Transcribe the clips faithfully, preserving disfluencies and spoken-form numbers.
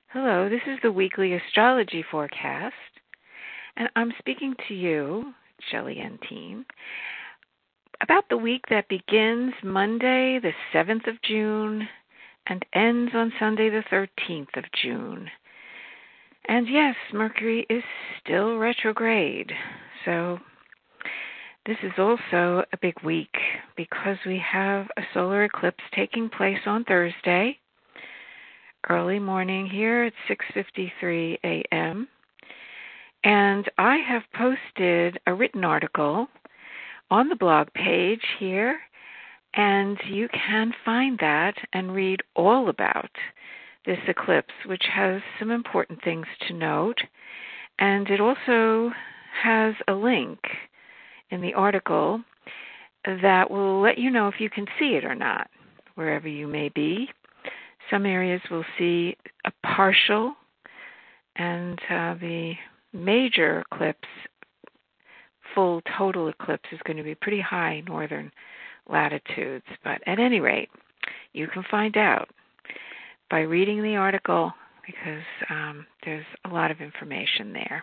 Hello, this is the weekly astrology forecast, and I'm speaking to you, Shelley Entine, about the week that begins Monday, the seventh of June, and ends on Sunday, the thirteenth of June. And yes, Mercury is still retrograde, so this is also a big week because we have a solar eclipse taking place on Thursday, early morning here at six fifty-three a.m. And I have posted a written article on the blog page here, and you can find that and read all about this eclipse, which has some important things to note. And it also has a link in the article that will let you know if you can see it or not, wherever you may be. Some areas will see a partial, and uh, the major eclipse, full total eclipse, is going to be pretty high northern latitudes. But at any rate, you can find out by reading the article because um, there's a lot of information there.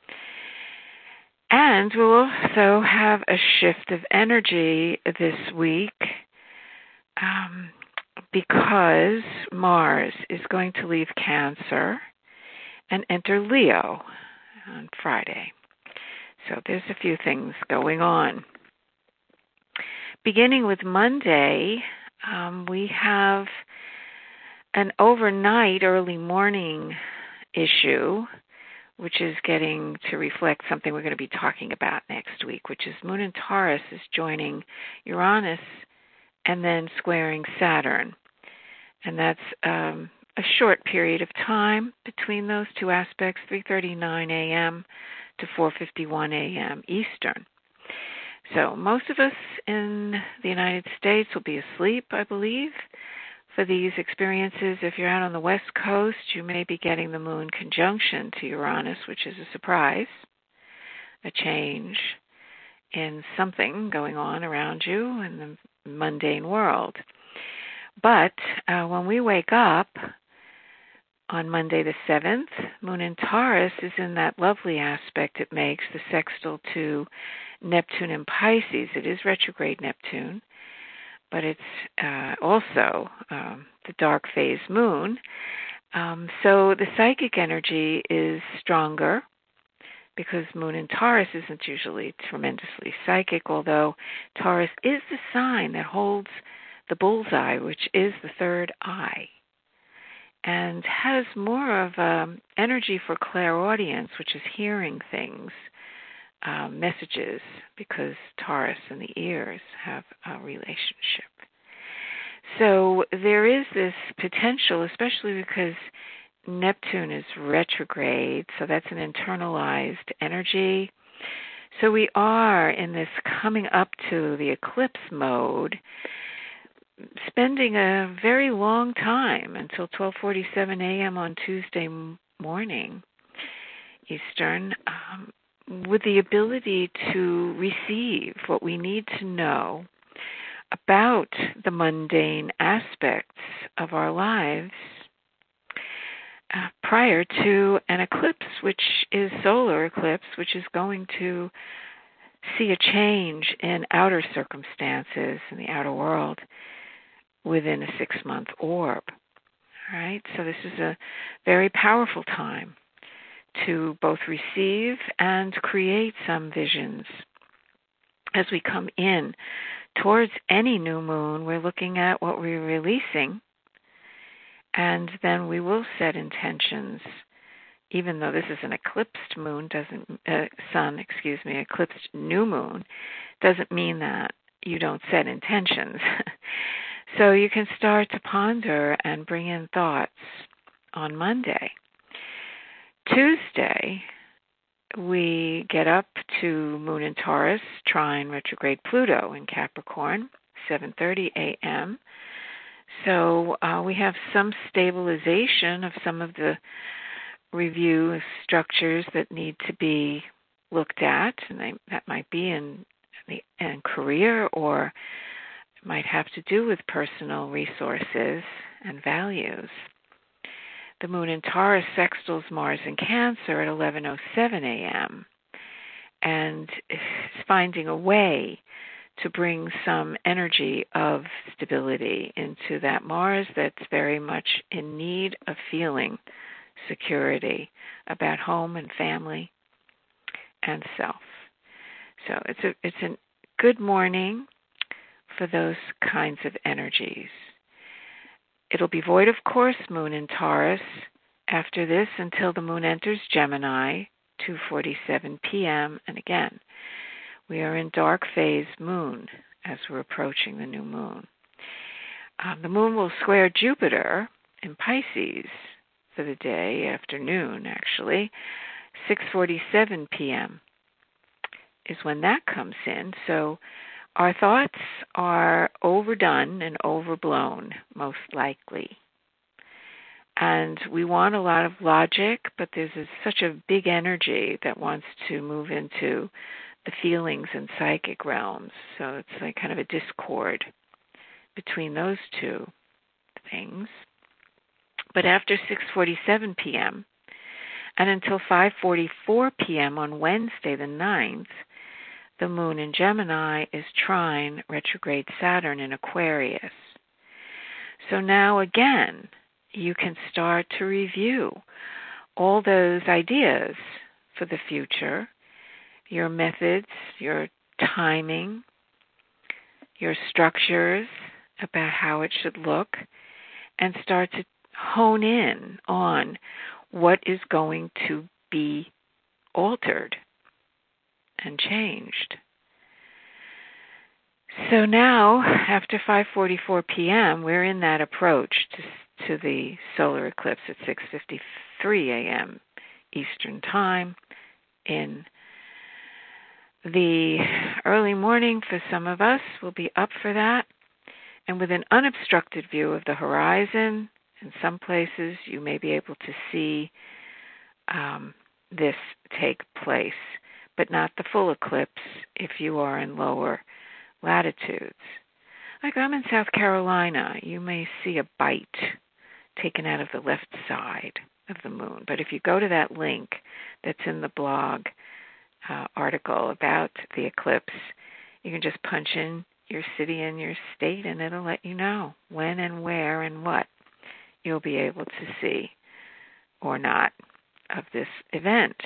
And we'll also have a shift of energy this week. Um, because Mars is going to leave Cancer and enter Leo on Friday. So there's a few things going on. Beginning with Monday, um, we have an overnight, early morning issue, which is getting to reflect something we're going to be talking about next week, which is Moon in Taurus is joining Uranus and then squaring Saturn. And that's um, a short period of time between those two aspects, three thirty-nine a.m. to four fifty-one a.m. Eastern. So most of us in the United States will be asleep, I believe, for these experiences. If you're out on the West Coast, you may be getting the moon conjunction to Uranus, which is a surprise, a change in something going on around you in the mundane world. But uh, when we wake up on Monday the seventh, Moon in Taurus is in that lovely aspect it makes, the sextile to Neptune in Pisces. It is retrograde Neptune, but it's uh, also um, the dark phase moon. Um, so the psychic energy is stronger because Moon in Taurus isn't usually tremendously psychic, although Taurus is the sign that holds the bullseye, which is the third eye, and has more of um, energy for clairaudience, which is hearing things, uh, messages, because Taurus and the ears have a relationship. So there is this potential, especially because Neptune is retrograde, so that's an internalized energy. So we are in this coming up to the eclipse mode, spending a very long time until twelve forty-seven a.m. on Tuesday morning, Eastern, um, with the ability to receive what we need to know about the mundane aspects of our lives uh, prior to an eclipse, which is solar eclipse, which is going to see a change in outer circumstances in the outer world within a six-month orb. All right, so this is a very powerful time to both receive and create some visions. As we come in towards any new moon, we're looking at what we're releasing, and then we will set intentions. Even though this is an eclipsed moon, doesn't uh, sun, excuse me, eclipsed new moon, doesn't mean that you don't set intentions. So you can start to ponder and bring in thoughts on Monday. Tuesday, we get up to Moon in Taurus, trine retrograde Pluto in Capricorn, seven thirty a.m. So uh, we have some stabilization of some of the review structures that need to be looked at, and they, that might be in the in career, or might have to do with personal resources and values. the moon in Taurus sextiles Mars in Cancer at eleven oh seven a.m. and is finding a way to bring some energy of stability into that Mars that's very much in need of feeling security about home and family and self. So it's a it's a good morning for those kinds of energies. It'll be void of course moon in Taurus after this until the moon enters Gemini, two forty-seven p.m. And again, we are in dark phase moon as we're approaching the new moon. Um, the moon will square Jupiter in Pisces for the day, afternoon actually. six forty-seven p.m. is when that comes in. So our thoughts are overdone and overblown, most likely. And we want a lot of logic, but there's a, such a big energy that wants to move into the feelings and psychic realms. So it's like kind of a discord between those two things. But after six forty-seven p.m. and until five forty-four p.m. on Wednesday the ninth, the moon in Gemini is trine retrograde Saturn in Aquarius. So now again, you can start to review all those ideas for the future, your methods, your timing, your structures about how it should look, and start to hone in on what is going to be altered and changed. So now, after five forty-four p.m., we're in that approach to, to the solar eclipse at six fifty-three a.m. Eastern Time. In the early morning for some of us, we'll be up for that. And with an unobstructed view of the horizon, in some places you may be able to see um, this take place, but not the full eclipse if you are in lower latitudes. Like I'm in South Carolina, you may see a bite taken out of the left side of the moon. But if you go to that link that's in the blog uh, article about the eclipse, you can just punch in your city and your state and it'll let you know when and where and what you'll be able to see or not of this event.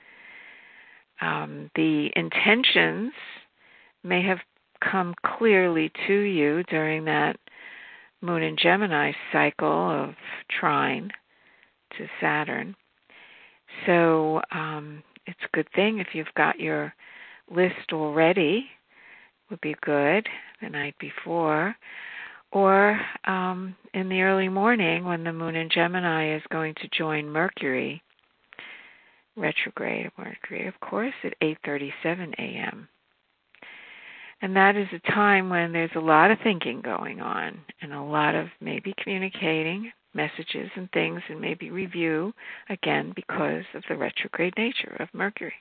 Um, the intentions may have come clearly to you during that Moon in Gemini cycle of trine to Saturn. So um, it's a good thing if you've got your list already, would be good the night before, or um, in the early morning when the Moon in Gemini is going to join Mercury, retrograde Mercury, of course, at eight thirty-seven a.m. And that is a time when there's a lot of thinking going on and a lot of maybe communicating messages and things and maybe review, again, because of the retrograde nature of Mercury.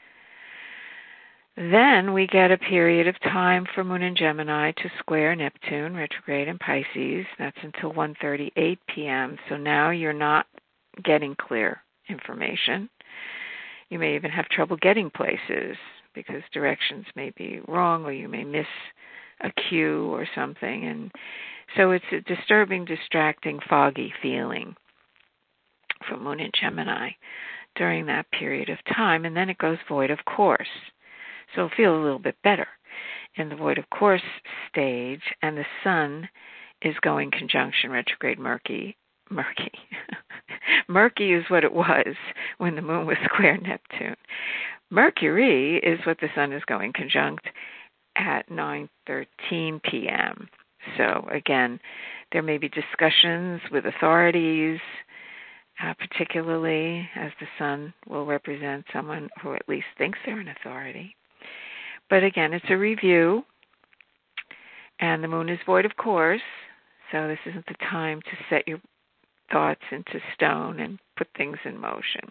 Then we get a period of time for Moon in Gemini to square Neptune, retrograde in Pisces. That's until one thirty-eight p.m. So now you're not getting clear information. You may even have trouble getting places because directions may be wrong or you may miss a cue or something. And so it's a disturbing, distracting, foggy feeling for Moon in Gemini during that period of time. And then it goes void of course. So it'll feel a little bit better in the void of course stage, and the Sun is going conjunction retrograde Mercury. Mercury. Mercury is what it was when the Moon was square Neptune. Mercury is what the Sun is going conjunct at nine thirteen p.m. So again, there may be discussions with authorities, uh, particularly as the Sun will represent someone who at least thinks they're an authority. But again, it's a review, and the Moon is void of course, so this isn't the time to set your thoughts into stone and put things in motion.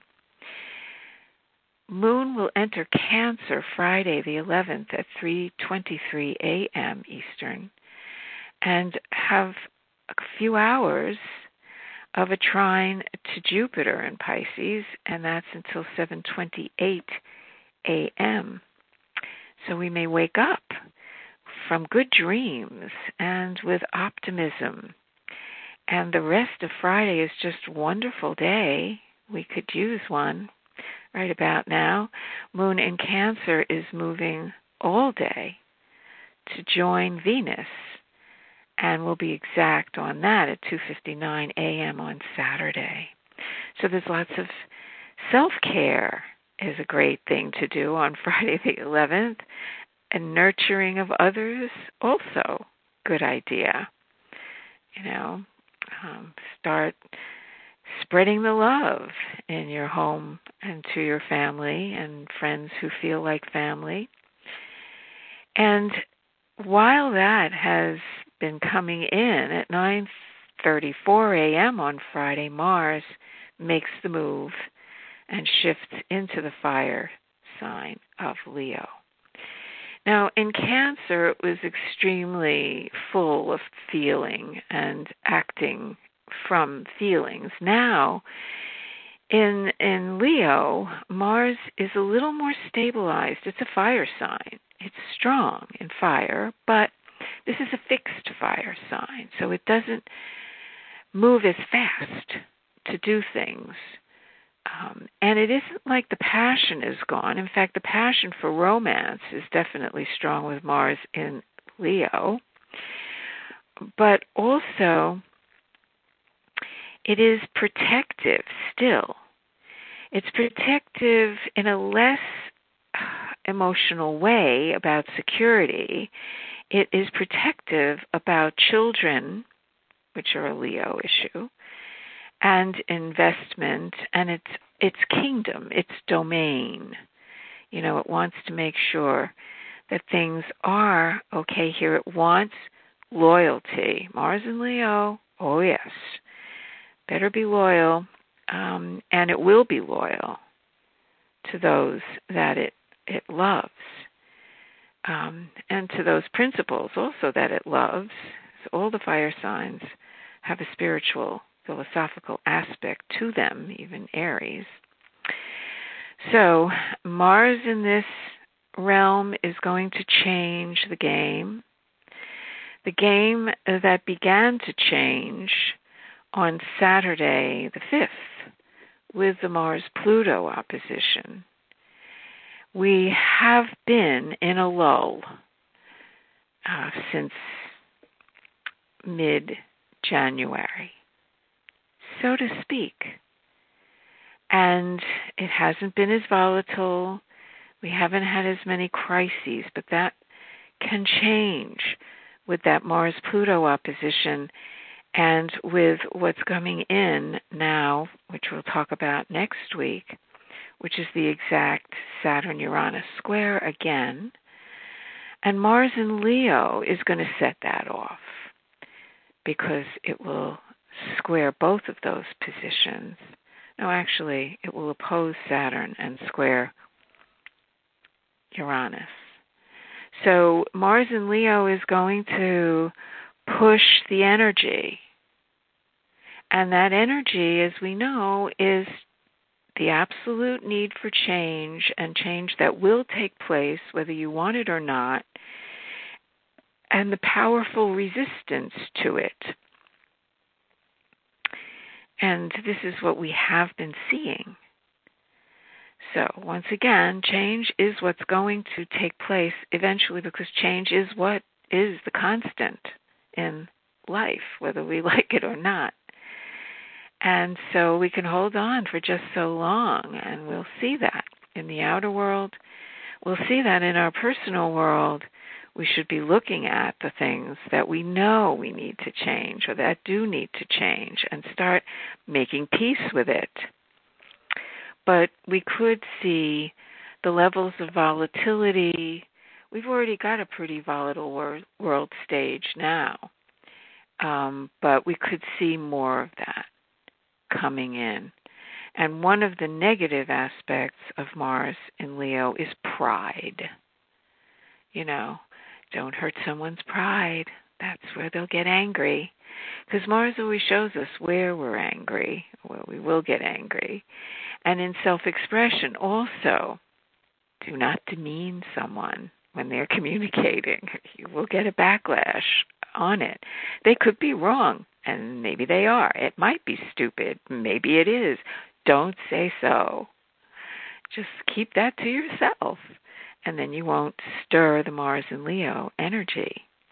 Moon will enter Cancer Friday the eleventh at three twenty-three a.m. Eastern and have a few hours of a trine to Jupiter in Pisces, and that's until seven twenty-eight a.m. So we may wake up from good dreams and with optimism. And the rest of Friday is just a wonderful day. We could use one right about now. Moon in Cancer is moving all day to join Venus, and we'll be exact on that at two fifty-nine a.m. on Saturday. So there's lots of self-care is a great thing to do on Friday the eleventh, and nurturing of others also good idea. You know, um, start spreading the love in your home and to your family and friends who feel like family. And while that has been coming in at nine thirty-four a.m. on Friday, Mars makes the move and shifts into the fire sign of Leo. Now, in Cancer, it was extremely full of feeling and acting from feelings. Now, in in Leo, Mars is a little more stabilized. It's a fire sign. It's strong in fire, but this is a fixed fire sign, so it doesn't move as fast to do things. Um, and it isn't like the passion is gone. In fact, the passion for romance is definitely strong with Mars in Leo. But also, it is protective still. It's protective in a less emotional way about security. It is protective about children, which are a Leo issue, and investment, and its its kingdom, its domain. You know, it wants to make sure that things are okay here. It wants loyalty. Mars and Leo, oh yes, better be loyal, um, and it will be loyal to those that it, it loves, um, and to those principles also that it loves. So all the fire signs have a spiritual, philosophical aspect to them, even Aries. So Mars in this realm is going to change the game. The game that began to change on Saturday the fifth with the Mars-Pluto opposition. We have been in a lull uh, since mid-January, so to speak. And it hasn't been as volatile. We haven't had as many crises, but that can change with that Mars-Pluto opposition and with what's coming in now, which we'll talk about next week, which is the exact Saturn-Uranus square again. And Mars in Leo is going to set that off because it will square both of those positions. No, actually, it will oppose Saturn and square Uranus. So Mars in Leo is going to push the energy. And that energy, as we know, is the absolute need for change, and change that will take place whether you want it or not, and the powerful resistance to it. And this is what we have been seeing. So once again, change is what's going to take place eventually, because change is what is the constant in life, whether we like it or not. And so we can hold on for just so long, and we'll see that in the outer world. We'll see that in our personal world. We should be looking at the things that we know we need to change or that do need to change and start making peace with it. But we could see the levels of volatility. We've already got a pretty volatile wor- world stage now, um, but we could see more of that coming in. And one of the negative aspects of Mars in Leo is pride. You know, don't hurt someone's pride. That's where they'll get angry. Because Mars always shows us where we're angry, where we will get angry. And in self-expression also, do not demean someone when they're communicating. You will get a backlash on it. They could be wrong, and maybe they are. It might be stupid. Maybe it is. Don't say so. Just keep that to yourself, and then you won't stir the Mars and Leo energy.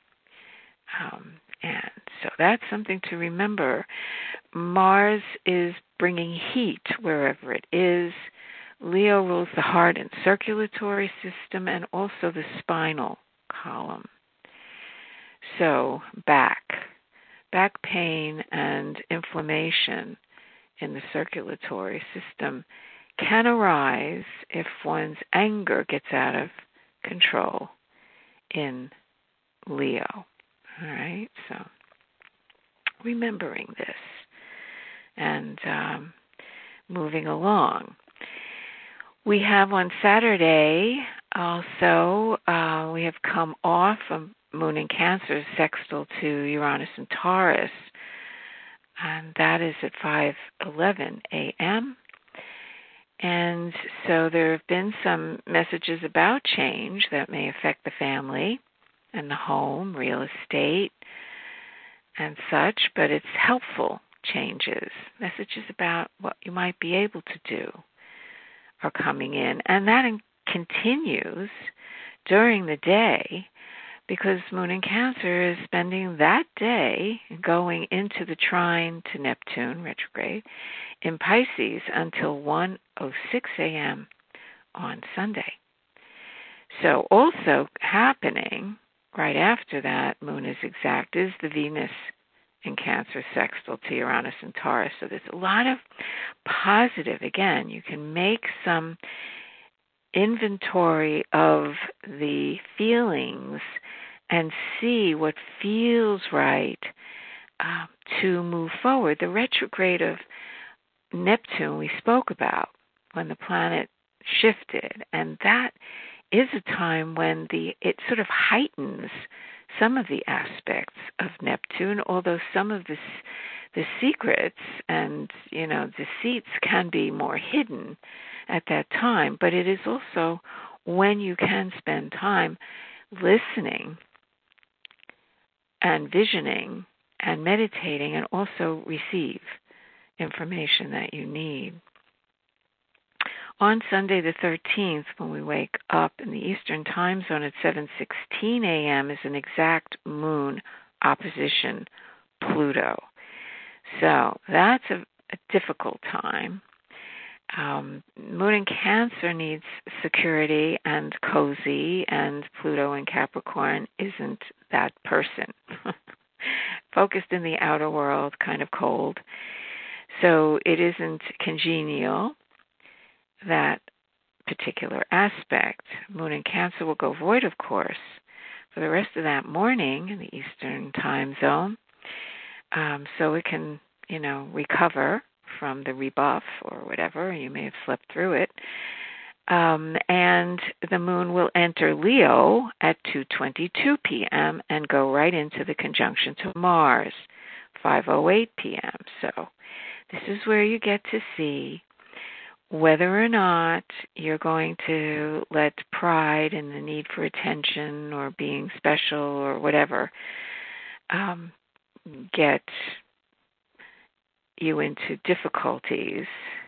Um, and so that's something to remember. Mars is bringing heat wherever it is. Leo rules the heart and circulatory system and also the spinal column. So back, back pain and inflammation in the circulatory system can arise if one's anger gets out of control in Leo. All right, so remembering this and um, moving along. We have on Saturday also, uh, we have come off of Moon in Cancer sextile to Uranus and Taurus, and that is at five eleven a.m. And so there have been some messages about change that may affect the family and the home, real estate, and such, but it's helpful changes, messages about what you might be able to do are coming in. And that in- continues during the day because Moon in Cancer is spending that day going into the trine to Neptune, retrograde, in Pisces until one oh six a.m. on Sunday. So also happening right after that, Moon is exact, is the Venus in Cancer sextile to Uranus and Taurus. So there's a lot of positive. Again, you can make some inventory of the feelings and see what feels right uh, to move forward. The retrograde of Neptune we spoke about when the planet shifted, and that is a time when the it sort of heightens some of the aspects of Neptune, although some of the the secrets and, you know, deceits can be more hidden at that time. But it is also when you can spend time listening and visioning and meditating and also receive information that you need. On Sunday the thirteenth, when we wake up in the Eastern Time Zone at seven sixteen a.m., is an exact moon opposition Pluto. So that's a, a difficult time. Um, moon in Cancer needs security and cozy, and Pluto in Capricorn isn't that person. Focused in the outer world, kind of cold. So it isn't congenial, that particular aspect. Moon in Cancer will go void, of course, for the rest of that morning in the Eastern Time Zone. Um, so it can, you know, recover from the rebuff or whatever. You may have slept through it. Um, and the moon will enter Leo at two twenty-two p.m. and go right into the conjunction to Mars, five oh eight p.m. So this is where you get to see whether or not you're going to let pride and the need for attention or being special or whatever um, get you into difficulties.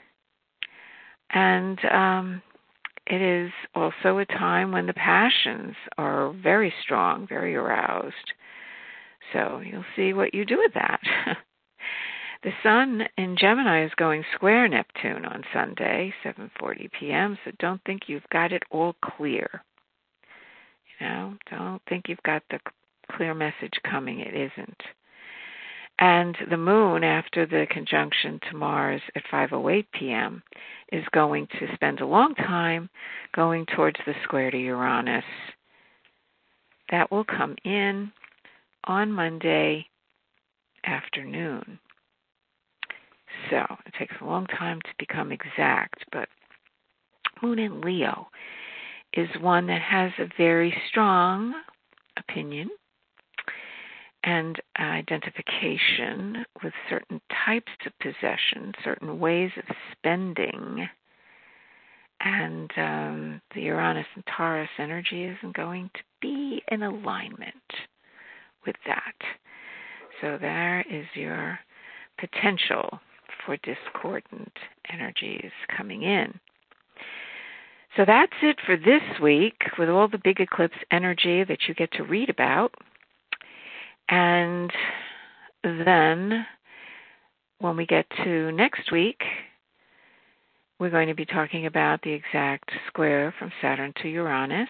And um, it is also a time when the passions are very strong, very aroused. So you'll see what you do with that. The Sun in Gemini is going square Neptune on Sunday, seven forty p.m., so don't think you've got it all clear. You know, don't think you've got the clear message coming. It isn't. And the moon, after the conjunction to Mars at five oh eight p.m., is going to spend a long time going towards the square to Uranus. That will come in on Monday afternoon. So it takes a long time to become exact, but Moon in Leo is one that has a very strong opinion and identification with certain types of possession, certain ways of spending. And um, the Uranus and Taurus energy isn't going to be in alignment with that. So there is your potential for discordant energies coming in. So that's it for this week with all the big eclipse energy that you get to read about. And then when we get to next week, we're going to be talking about the exact square from Saturn to Uranus.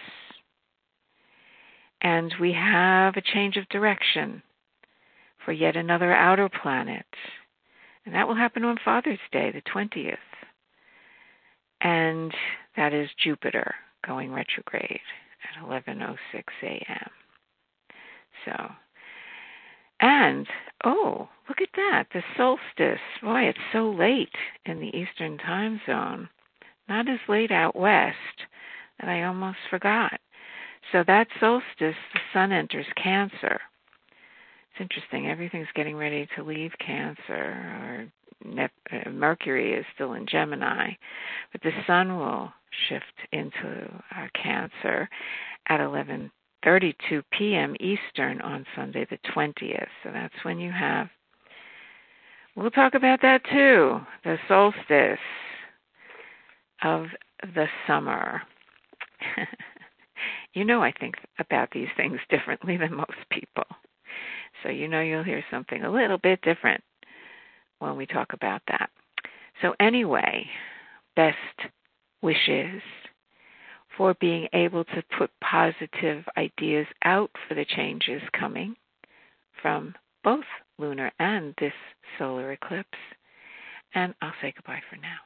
And we have a change of direction for yet another outer planet. And that will happen on Father's Day, the twentieth. And that is Jupiter going retrograde at eleven oh six a.m. So, and, oh, look at that, the solstice. Boy, it's so late in the Eastern time zone. Not as late out west that I almost forgot. So that solstice, the sun enters Cancer. It's interesting. Everything's getting ready to leave Cancer, or Mercury is still in Gemini, but the sun will shift into uh, Cancer at eleven thirty-two p.m. Eastern on Sunday the twentieth. So that's when you have, we'll talk about that too, the solstice of the summer. You know I think about these things differently than most people. So you know you'll hear something a little bit different when we talk about that. So anyway, best wishes for being able to put positive ideas out for the changes coming from both lunar and this solar eclipse. And I'll say goodbye for now.